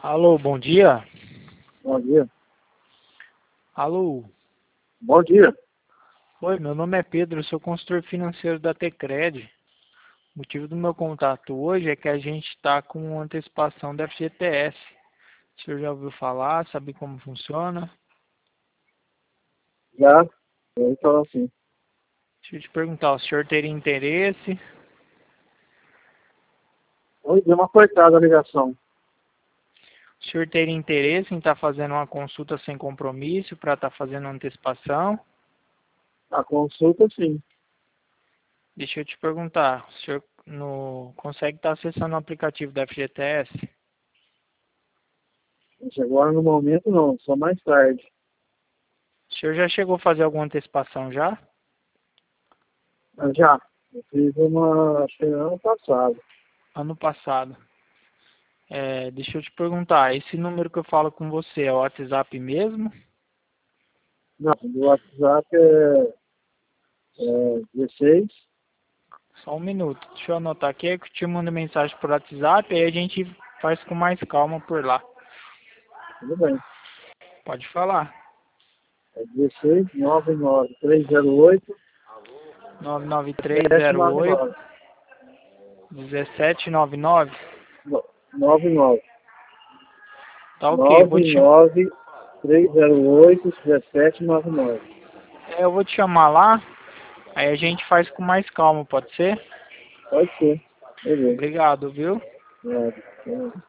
Alô, bom dia. Bom dia. Alô. Bom dia. Oi, meu nome é Pedro, eu sou consultor financeiro da Tecred. O motivo do meu contato hoje é que a gente está com antecipação da FGTS. O senhor já ouviu falar, sabe como funciona? Já? Eu falo assim. Deixa eu te perguntar, o senhor teria interesse? Oi, deu uma cortada a ligação. O senhor teria interesse em estar fazendo uma consulta sem compromisso para estar fazendo antecipação? A consulta, sim. Deixa eu te perguntar, o senhor consegue estar acessando o aplicativo da FGTS? Mas agora no momento não, só mais tarde. O senhor já chegou a fazer alguma antecipação já? Mas já. Eu fiz uma, acho que ano passado. Ano passado. Deixa eu te perguntar, esse número que eu falo com você é o WhatsApp mesmo? Não, do WhatsApp é 16. Só um minuto, deixa eu anotar aqui, é que eu te mando mensagem por WhatsApp, aí a gente faz com mais calma por lá. Tudo bem. Pode falar. É 16 99 308 99308 1799. 1799. 99. Tá ok, 99 308 1799. eu vou te chamar lá, aí a gente faz com mais calma, pode ser? Pode ser. Beleza. Obrigado, viu? É.